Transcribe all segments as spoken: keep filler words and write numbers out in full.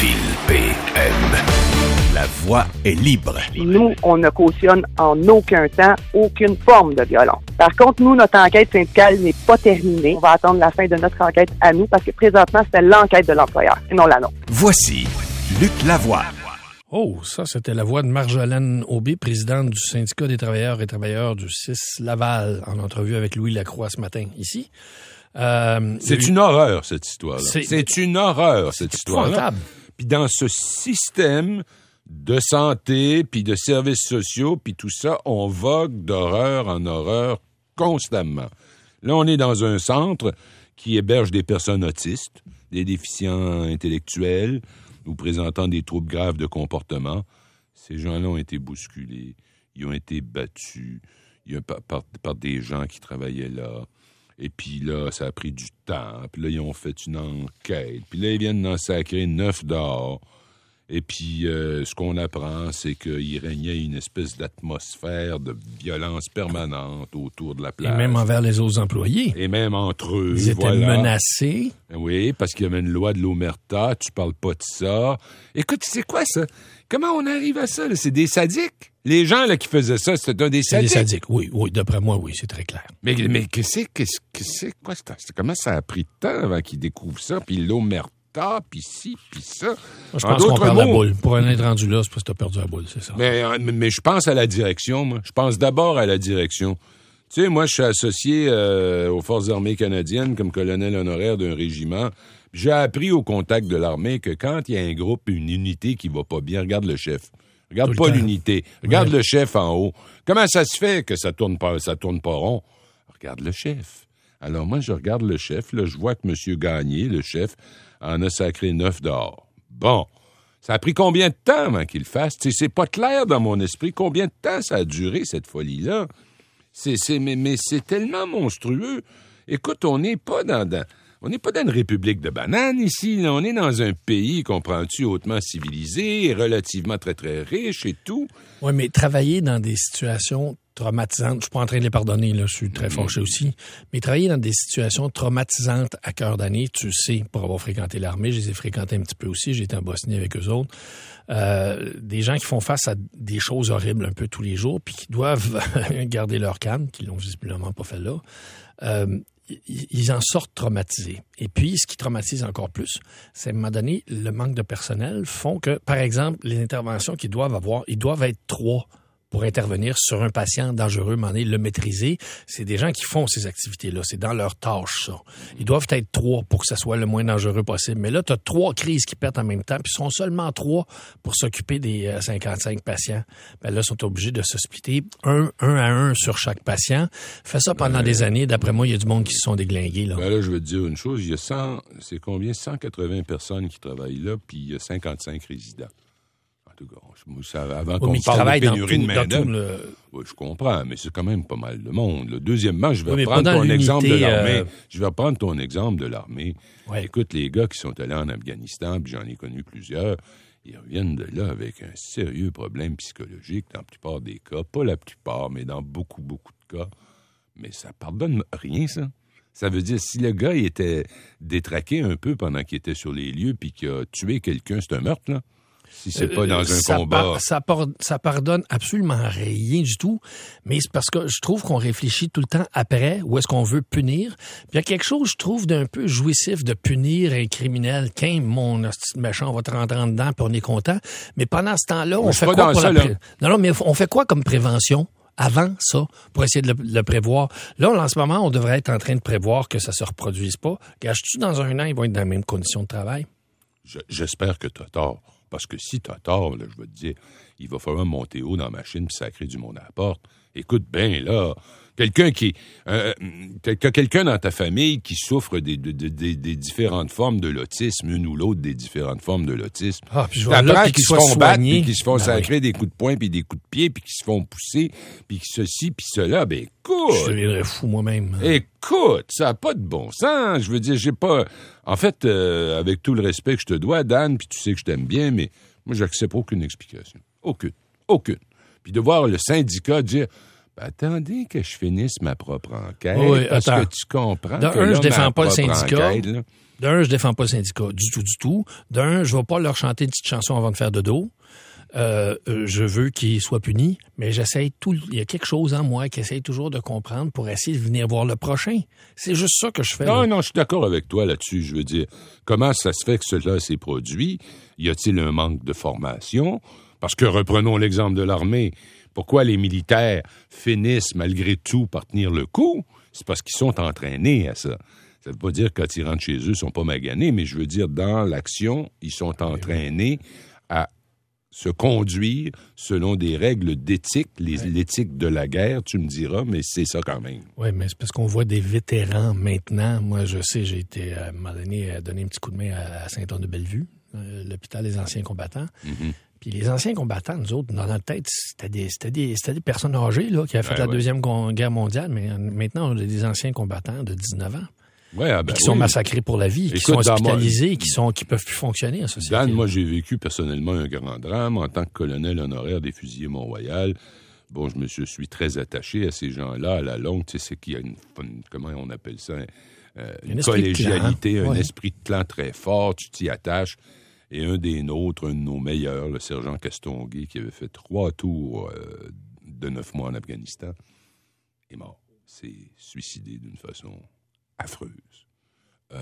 Fil P M. La voix est libre. Nous, on ne cautionne en aucun temps aucune forme de violence. Par contre, nous, notre enquête syndicale n'est pas terminée. On va attendre la fin de notre enquête à nous parce que présentement, c'est l'enquête de l'employeur et non la nôtre. Voici Luc Lavoie. Oh, ça, c'était la voix de Marjolaine Aubé, présidente du syndicat des travailleurs et travailleurs du six Laval, en entrevue avec Louis Lacroix ce matin, ici. Euh, c'est lui... une horreur, cette histoire-là. C'est, c'est une horreur, cette c'est histoire-là. Puis dans ce système de santé, puis de services sociaux, puis tout ça, on vogue d'horreur en horreur constamment. Là, on est dans un centre qui héberge des personnes autistes, des déficients intellectuels ou présentant des troubles graves de comportement. Ces gens-là ont été bousculés, ils ont été battus il y a, par, par, par des gens qui travaillaient là. Et puis là, ça a pris du temps. Puis là, ils ont fait une enquête. Puis là, ils viennent d'en sacrer neuf dehors. Et puis, euh, ce qu'on apprend, c'est qu'il régnait une espèce d'atmosphère de violence permanente autour de la place. Et même envers les autres employés. Et même entre eux, Ils étaient voilà. menacés. Oui, parce qu'il y avait une loi de l'omerta, tu parles pas de ça. Écoute, c'est quoi ça? Comment on arrive à ça? Là? C'est des sadiques? Les gens là, qui faisaient ça, c'était un des sadiques? C'est des sadiques, oui, oui. D'après moi, oui, c'est très clair. Mais, mais qu'est-ce que c'est? Quoi? C'est, comment ça a pris de temps avant qu'ils découvrent ça? Puis l'omerta. Ah, puis ci, puis ça. Moi, je pense qu'on perd mots, la boule. Pour en être rendu là, c'est parce que t'as perdu la boule, c'est ça. Mais, mais, mais je pense à la direction, moi. Je pense d'abord à la direction. Tu sais, moi, je suis associé euh, aux Forces armées canadiennes comme colonel honoraire d'un régiment. J'ai appris au contact de l'armée que quand il y a un groupe, une unité qui va pas bien, regarde le chef. Regarde pas l'unité. Regarde ouais. le chef en haut. Comment ça se fait que ça tourne pas, ça tourne pas rond? Regarde le chef. Alors moi, je regarde le chef. Là, je vois que M. Gagné, le chef, en a sacré neuf dehors. Bon, ça a pris combien de temps avant qu'il le fasse? T'sais, c'est pas clair dans mon esprit combien de temps ça a duré, cette folie-là. C'est, c'est, mais, mais c'est tellement monstrueux. Écoute, on n'est pas dans, dans, on n'est pas dans une république de bananes ici. Là. On est dans un pays, comprends-tu, hautement civilisé, relativement très, très riche et tout. Oui, mais travailler dans des situations traumatisantes, je suis pas en train de les pardonner, là, je suis très fâché aussi, mais travailler dans des situations traumatisantes à cœur d'année, tu sais, pour avoir fréquenté l'armée, je les ai fréquentés un petit peu aussi, j'ai été en Bosnie avec eux autres, euh, des gens qui font face à des choses horribles un peu tous les jours, puis qui doivent garder leur calme, qui l'ont visiblement pas fait là, euh, ils en sortent traumatisés. Et puis, ce qui traumatise encore plus, c'est à un moment donné, le manque de personnel font que, par exemple, les interventions qu'ils doivent avoir, ils doivent être trois pour intervenir sur un patient dangereux, m'en est le maîtriser. C'est des gens qui font ces activités-là. C'est dans leur tâche, ça. Ils doivent être trois pour que ça soit le moins dangereux possible. Mais là, tu as trois crises qui pètent en même temps, puis ils sont seulement trois pour s'occuper des euh, cinquante-cinq patients. Ben là, ils sont obligés de se splitter un, un à un sur chaque patient. Fais ça pendant ben, des années. D'après moi, il y a du monde qui se sont déglingués, là. Ben là, je veux te dire une chose. Il y a cent, c'est combien? cent quatre-vingts personnes qui travaillent là, puis il y a cinquante-cinq résidents. Avant qu'on oui, parle de pénurie tout, de main-d'œuvre. Le... Oui, je comprends, mais c'est quand même pas mal de monde. Là. Deuxièmement, je vais oui, reprendre ton exemple de l'armée. Euh... Je vais reprendre ton exemple de l'armée. Ouais. Écoute, les gars qui sont allés en Afghanistan, puis j'en ai connu plusieurs, ils reviennent de là avec un sérieux problème psychologique dans la plupart des cas. Pas la plupart, mais dans beaucoup, beaucoup de cas. Mais ça pardonne rien, ça. Ça veut dire, si le gars il était détraqué un peu pendant qu'il était sur les lieux puis qu'il a tué quelqu'un, c'est un meurtre, là. Si c'est pas dans un ça combat. Par, ça, par, ça pardonne absolument rien du tout, mais c'est parce que je trouve qu'on réfléchit tout le temps après où est-ce qu'on veut punir. Puis il y a quelque chose, je trouve, d'un peu jouissif de punir un criminel. Qu'un mon méchant, on va te rentrer en dedans puis on est content. Mais pendant ce temps-là, on Moi, fait quoi pour ça, la pré... Non, non, mais on fait quoi comme prévention avant ça, pour essayer de le, le prévoir? Là, en ce moment, on devrait être en train de prévoir que ça se reproduise pas. Gâches-tu dans un an, ils vont être dans les mêmes conditions de travail? Je, j'espère que tu as tort. Parce que si t'as tort, là, je vais te dire, il va falloir monter haut dans la machine puis sacrer du monde à la porte. Écoute bien, là, quelqu'un qui... Euh, t'as quelqu'un dans ta famille qui souffre des, des, des, des différentes formes de l'autisme, une ou l'autre des différentes formes de l'autisme. Ah, puis je vois là, qu'ils se font battre, puis qu'ils se font ben sacrer oui. des coups de poing, puis des coups de pied, puis qu'ils se font pousser, puis ceci, puis cela, ben écoute... Je deviendrais fou moi-même. Écoute, ça n'a pas de bon sens. Je veux dire, j'ai pas... En fait, euh, avec tout le respect que je te dois, Dan, puis tu sais que je t'aime bien, mais moi, j'accepte aucune explication. Aucune. Aucune. Puis de voir le syndicat dire... Ben, attendez que je finisse ma propre enquête, oui, parce attends. que tu comprends de que un, là, je défends ma pas le propre syndicat. enquête, là, De D'un, je défends pas le syndicat du tout, du tout. D'un, je vais pas leur chanter une petite chanson avant de faire dodo. Euh, je veux qu'ils soient punis, mais j'essaye tout. Il y a quelque chose en moi qui essaye toujours de comprendre pour essayer de venir voir le prochain. C'est juste ça que je fais. Non, là. non, je suis d'accord avec toi là-dessus. Je veux dire, comment ça se fait que cela s'est produit? Y a-t-il un manque de formation? Parce que, reprenons l'exemple de l'armée, pourquoi les militaires finissent malgré tout par tenir le coup? C'est parce qu'ils sont entraînés à ça. Ça veut pas dire que quand ils rentrent chez eux, ils sont pas maganés, mais je veux dire, dans l'action, ils sont entraînés à se conduire selon des règles d'éthique, les, ouais. l'éthique de la guerre, tu me diras, mais c'est ça quand même. Oui, mais c'est parce qu'on voit des vétérans maintenant. Moi, je sais, j'ai été, à un moment donné, à donner un petit coup de main à Saint-Anne-de-Bellevue, euh, l'hôpital des anciens combattants. Mm-hmm. Puis les anciens combattants, nous autres, dans notre tête, c'était des, c'était des, c'était des personnes âgées là, qui avaient fait ouais, la ouais. Deuxième Guerre mondiale, mais maintenant, on a des anciens combattants de dix-neuf ans. Ouais, ah ben qui sont oui. massacrés pour la vie, Écoute, qui sont hospitalisés, moi, qui sont qui peuvent plus fonctionner en société. Dan, moi, j'ai vécu personnellement un grand drame en tant que colonel honoraire des fusiliers Mont-Royal. Bon, je me suis très attaché à ces gens-là à la longue. Tu sais, c'est qu'il y a une, une comment on appelle ça, euh, une collégialité, un ouais. esprit de clan très fort. Tu t'y attaches. Et un des nôtres, un de nos meilleurs, le sergent Castonguay, qui avait fait trois tours euh, de neuf mois en Afghanistan, est mort. C'est suicidé d'une façon affreuse. Euh,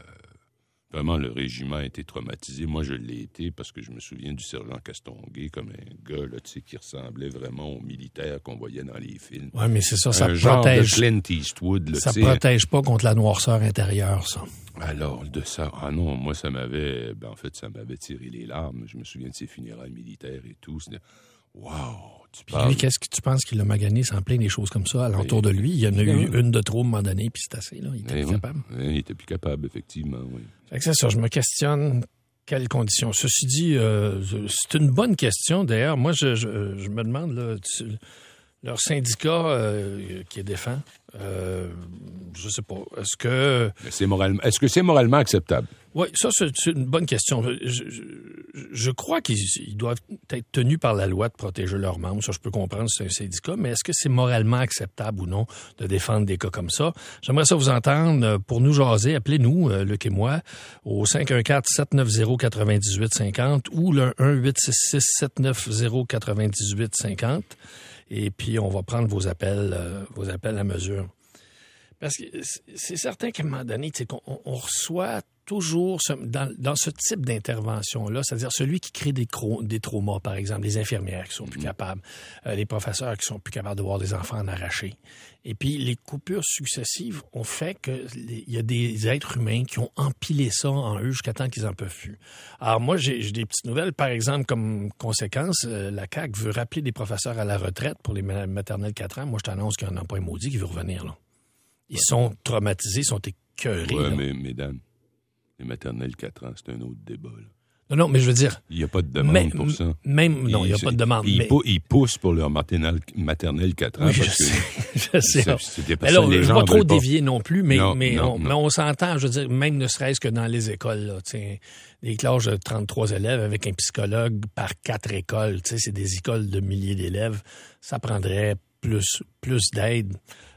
vraiment, le régiment a été traumatisé. Moi, je l'ai été parce que je me souviens du sergent Castonguay comme un gars là, tu sais, qui ressemblait vraiment aux militaires qu'on voyait dans les films. Oui, mais c'est ça, ça un genre protège. De Clint Eastwood. Là, ça protège pas contre la noirceur intérieure, ça. Alors, de ça, ah non, moi, ça m'avait, ben, en fait, ça m'avait tiré les larmes. Je me souviens de ses funérailles militaires et tout. C'était, wow! Tu puis lui, qu'est-ce que tu penses qu'il a magané sans plein des choses comme ça alentour de lui? Il y en a eu une de trop à un moment donné, puis c'est assez, là. Il était plus oui. capable. Oui, il était plus capable, effectivement, oui. Fait que c'est ça, je me questionne quelles conditions. Ceci dit, euh, c'est une bonne question. D'ailleurs, moi, je, je, je me demande, là, tu, leur syndicat euh, qui est défend, euh, je sais pas, est-ce que... C'est moralement, est-ce que c'est moralement acceptable? Oui, ça, c'est, c'est une bonne question. Je, je, je crois qu'ils ils doivent être tenus par la loi de protéger leurs membres. Ça, je peux comprendre, c'est un syndicat, mais est-ce que c'est moralement acceptable ou non de défendre des cas comme ça? J'aimerais ça vous entendre. Pour nous jaser, appelez-nous, Luc et moi, au cinq un quatre, sept neuf zéro, neuf huit cinq zéro ou le un huit six six, sept neuf zéro, neuf huit cinq zéro. Et puis, on va prendre vos appels, euh, vos appels à mesure. Parce que c'est certain qu'à un moment donné, tu sais, qu'on on reçoit toujours ce, dans, dans ce type d'intervention-là, c'est-à-dire celui qui crée des, cro- des traumas, par exemple, les infirmières qui sont plus capables, euh, les professeurs qui sont plus capables de voir des enfants en arracher. Et puis, les coupures successives ont fait qu'il y a des êtres humains qui ont empilé ça en eux jusqu'à temps qu'ils en peuvent plus. Alors moi, j'ai, j'ai des petites nouvelles. Par exemple, comme conséquence, euh, la C A Q veut rappeler des professeurs à la retraite pour les maternelles quatre ans. Moi, je t'annonce qu'il y en a pas un maudit qui veut revenir, là. Ils sont traumatisés, ils sont écœurés. Oui, mais mesdames, les maternelles quatre ans, c'est un autre débat, là. Non, non, mais je veux dire... Il n'y a pas de demande même, pour ça. Même, non, il n'y a pas de demande. Ils, mais... ils poussent pour leur maternelle, maternelle quatre ans. Oui, parce je sais. Que je sais. C'est, c'est des mais là, je ne veux pas trop pas. dévier non plus, mais, non, mais, non, on, non. mais on s'entend, je veux dire, même ne serait-ce que dans les écoles, là, des classes de trente-trois élèves avec un psychologue par quatre écoles, c'est des écoles de milliers d'élèves, ça prendrait plus, plus d'aide.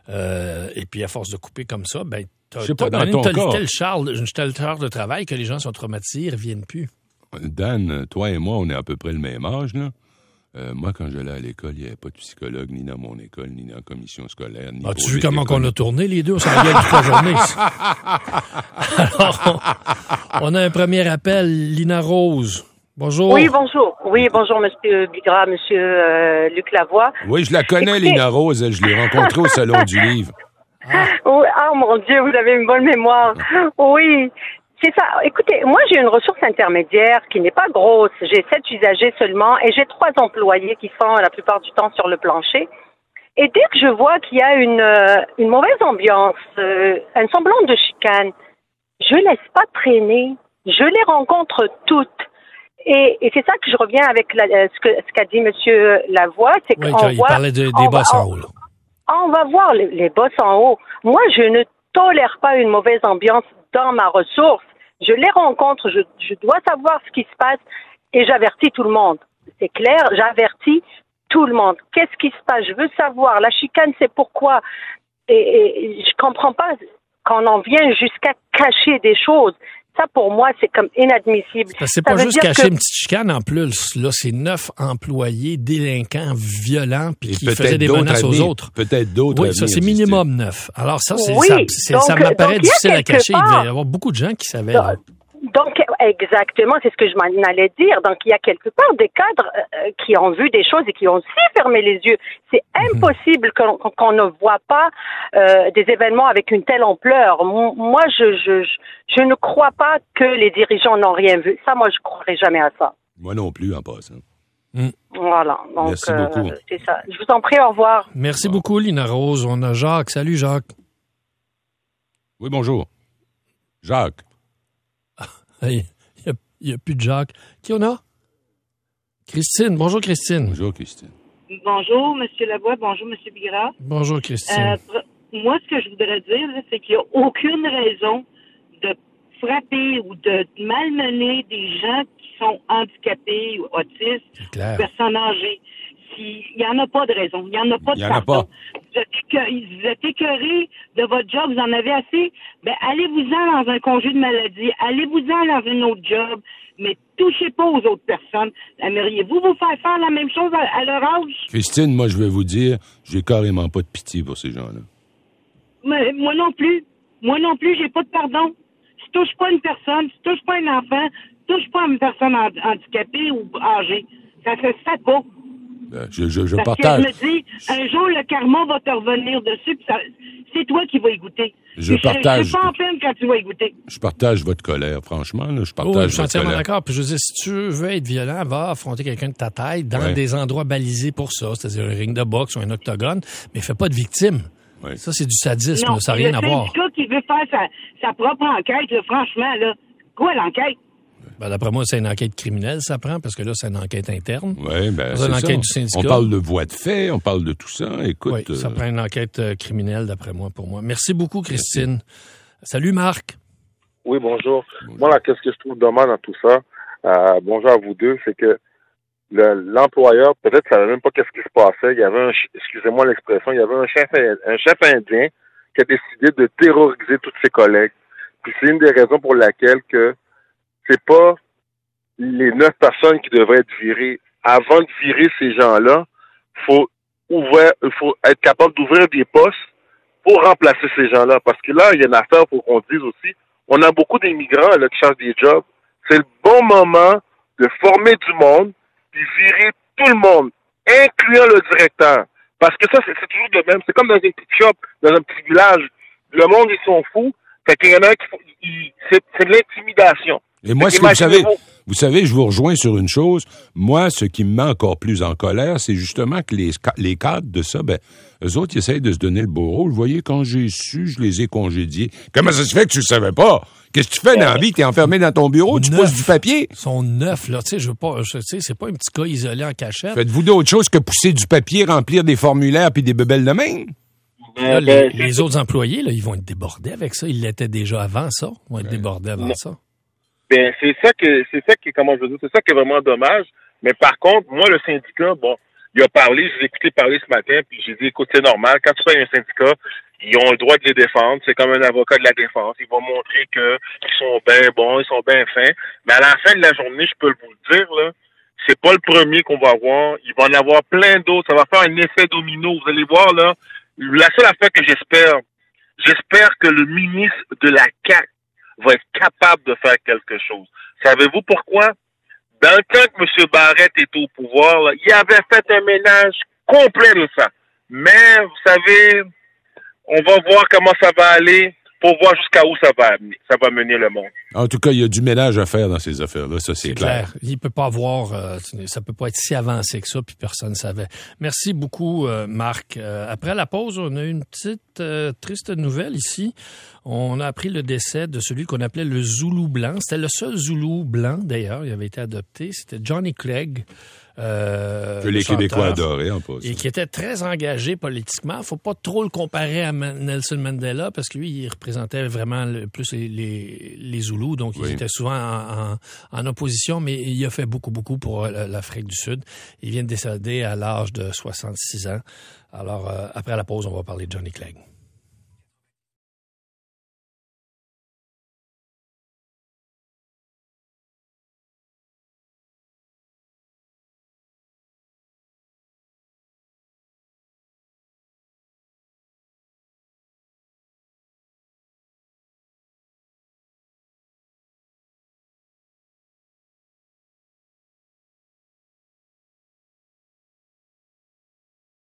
Euh, et puis, à force de couper comme ça, ben, t'as, t'as pas, dans une ton telle, cas. telle charge, une telle charge de travail que les gens sont traumatisés, ils ne reviennent plus. Dan, toi et moi, on est à peu près le même âge, là. Euh, moi, quand j'allais à l'école, il n'y avait pas de psychologue, ni dans mon école, ni dans la commission scolaire. Ni As-tu vu comment on a tourné, les deux? On s'en vient toute la journée. Alors, on, on a un premier appel. Lina Rose. Bonjour. Oui, bonjour. Oui, bonjour, Monsieur Bigra, Monsieur euh, Luc Lavoie. Oui, je la connais, Écoutez... Lina Rose. Je l'ai rencontrée au Salon du Livre. Ah. Oh, ah, mon Dieu, vous avez une bonne mémoire. Oui. C'est ça. Écoutez, moi, j'ai une ressource intermédiaire qui n'est pas grosse. J'ai sept usagers seulement et j'ai trois employés qui sont la plupart du temps sur le plancher. Et dès que je vois qu'il y a une, euh, une mauvaise ambiance, euh, un semblant de chicane, je laisse pas traîner. Je les rencontre toutes. Et, et c'est ça que je reviens avec la, ce, que, ce qu'a dit Monsieur Lavoie, c'est oui, qu'on il voit... parlait de, des boss en haut, là. On va voir les, les boss en haut. Moi, je ne tolère pas une mauvaise ambiance dans ma ressource. Je les rencontre, je, je dois savoir ce qui se passe et j'avertis tout le monde. C'est clair, j'avertis tout le monde. Qu'est-ce qui se passe? Je veux savoir. La chicane, c'est pourquoi. Et, et je comprends pas qu'on en vient jusqu'à cacher des choses. Ça, pour moi, c'est comme inadmissible. Parce que c'est Ça pas veut juste dire cacher que- une petite chicane en plus. Là, c'est neuf employés délinquants, violents, puis Et qui peut-être faisaient des d'autres menaces à aux venir. autres. Peut-être d'autres Oui, à ça, venir, c'est disent-ils. minimum neuf. Alors ça, c'est, Oui, ça, c'est- donc, ça m'apparaît donc, il y a difficile à quelque cacher. Il part- devait y avoir beaucoup de gens qui savaient. là. Donc, exactement, c'est ce que je m'en allais dire. Donc, il y a quelque part des cadres euh, qui ont vu des choses et qui ont aussi fermé les yeux. C'est impossible qu'on, qu'on ne voit pas euh, des événements avec une telle ampleur. M- Moi, je, je, je, je ne crois pas que les dirigeants n'ont rien vu. Ça, moi, je ne croirais jamais à ça. Moi non plus, en passant. Voilà. Donc, Merci euh, beaucoup. c'est ça. Je vous en prie, au revoir. Merci beaucoup, Lina Rose. On a Jacques. Salut, Jacques. Oui, bonjour. Jacques. Hey, il n'y a, a plus de Jacques. Qui on a? Christine. Bonjour, Christine. Bonjour, Christine. Bonjour, M. Lavoie. Bonjour, M. Bigra. Bonjour, Christine. Euh, pr- moi, ce que je voudrais dire, là, c'est qu'il n'y a aucune raison de frapper ou de malmener des gens qui sont handicapés ou autistes, C'est clair. personnes âgées. Si- Il n'y en a pas de raison. Il n'y en a pas Il de y en a pardon. pas. Vous êtes, écœurés, vous êtes écœurés de votre job, vous en avez assez. Ben, allez-vous-en dans un congé de maladie. Allez-vous-en dans un autre job. Mais touchez pas aux autres personnes. Aimeriez-vous vous faire faire la même chose à, à leur âge? Christine, moi, je vais vous dire, j'ai carrément pas de pitié pour ces gens-là. Mais, moi non plus. Moi non plus, j'ai pas de pardon. Si touche pas une personne, si touche pas un enfant, si touche pas une personne handi- handicapée ou âgée. Ça se fait pas. Euh, Je, je, je Parce partage. que je me dis, un jour, le karma va te revenir dessus, puis ça, c'est toi qui vas y goûter. Je Puis partage. Je suis pas en peine quand tu vas y goûter. Je partage votre colère, franchement. Là, je Oh, partage je suis votre entièrement colère. d'accord. Puis je veux dire, si tu veux être violent, va affronter quelqu'un de ta taille dans Ouais. des endroits balisés pour ça, c'est-à-dire un ring de boxe ou un octogone, mais fais pas de victime. Ouais. Ça, c'est du sadisme, Non, là, ça n'a rien le à voir. syndicat qui veut faire sa, sa propre enquête, là, franchement, là, quoi l'enquête? Ben, d'après moi, c'est une enquête criminelle, ça prend, parce que là, c'est une enquête interne. Oui, ben, Dans une c'est enquête ça. du syndicat. On parle de voies de fait, on parle de tout ça. Écoute, Oui, ça euh, prend une enquête euh, criminelle, d'après moi, pour moi. Merci beaucoup, Christine. Salut, Marc. Oui, bonjour. Moi, là, qu'est-ce que je trouve dommage dans tout ça, euh, bonjour à vous deux, c'est que le- l'employeur, peut-être, savait même pas qu'est-ce qui se passait. Il y avait un, ch- excusez-moi l'expression, il y avait un chef, un chef indien qui a décidé de terroriser tous ses collègues. Puis c'est une des raisons pour laquelle que c'est pas les neuf personnes qui devraient être virées. Avant de virer ces gens-là, faut ouvrir, il faut être capable d'ouvrir des postes pour remplacer ces gens-là. Parce que là, il y a une affaire, faut qu'on dise aussi, on a beaucoup d'immigrants là, qui cherchent des jobs. C'est le bon moment de former du monde, puis virer tout le monde, incluant le directeur. Parce que ça, c'est, c'est toujours de même. C'est comme dans une petite shop, dans un petit village. Le monde, ils sont fous. Fait qu'il y en a un qui font- ils- c'est, c'est de l'intimidation. Et moi, Fait ce que vous savez, qu'imaginez-vous- vous savez, je vous rejoins sur une chose. Moi, ce qui me met encore plus en colère, c'est justement que les, ca- les cadres de ça, ben, eux autres, ils essayent de se donner le beau rôle. Vous voyez, quand j'ai su, je les ai congédiés. Comment ça se fait que tu le savais pas? Qu'est-ce que tu fais dans la vie? T'es enfermé dans ton bureau, tu Neuf. pousses du papier? Ils sont neufs, là. Tu sais, je veux pas, je- tu sais, c'est pas un petit cas isolé en cachette. Faites-vous d'autre chose que pousser du papier, remplir des formulaires puis des bebelles de main? Là, Ben, les, c'est- les autres employés, là, ils vont être débordés avec ça. Ils l'étaient déjà avant ça. Ils vont être débordés avant Non. ça. Ben, c'est ça que, c'est ça qui, comment je veux dire, c'est ça qui est vraiment dommage. Mais par contre, moi, le syndicat, bon, il a parlé, je l'ai écouté parler ce matin, puis j'ai dit, écoute, c'est normal, quand tu fais un syndicat, ils ont le droit de les défendre, c'est comme un avocat de la défense, ils vont montrer que ils sont bien bons, ils sont bien fins, mais à la fin de la journée, je peux vous le dire, là, c'est pas le premier qu'on va avoir, il va en avoir plein d'autres, ça va faire un effet domino, vous allez voir, là, la seule affaire que j'espère, j'espère que le ministre de la C A Q va être capable de faire quelque chose. Savez-vous pourquoi? Dans le temps que M. Barrette était au pouvoir, là, il avait fait un ménage complet de ça. Mais, vous savez, on va voir comment ça va aller pour voir jusqu'à où ça va amener, ça va mener le monde. En tout cas, il y a du ménage à faire dans ces affaires-là, ça, c'est, C'est clair. clair. Il peut pas avoir, euh, ça peut pas être si avancé que ça, puis personne ne savait. Merci beaucoup, euh, Marc. Euh, après la pause, on a une petite euh, triste nouvelle ici. On a appris le décès de celui qu'on appelait le Zoulou blanc. C'était le seul Zoulou blanc, d'ailleurs. Il avait été adopté. C'était Johnny Clegg. Euh, Que les le chanteur, Québécois adoraient, en passant. et qui était très engagé politiquement. Faut pas trop le comparer à Ma- Nelson Mandela parce que lui, il représentait vraiment le, plus les, les, les Zoulous, donc Oui. il était souvent en, en, en opposition, mais il a fait beaucoup, beaucoup pour euh, l'Afrique du Sud. Il vient de décéder à l'âge de soixante-six ans. Alors, euh, après la pause, on va parler de Johnny Clegg.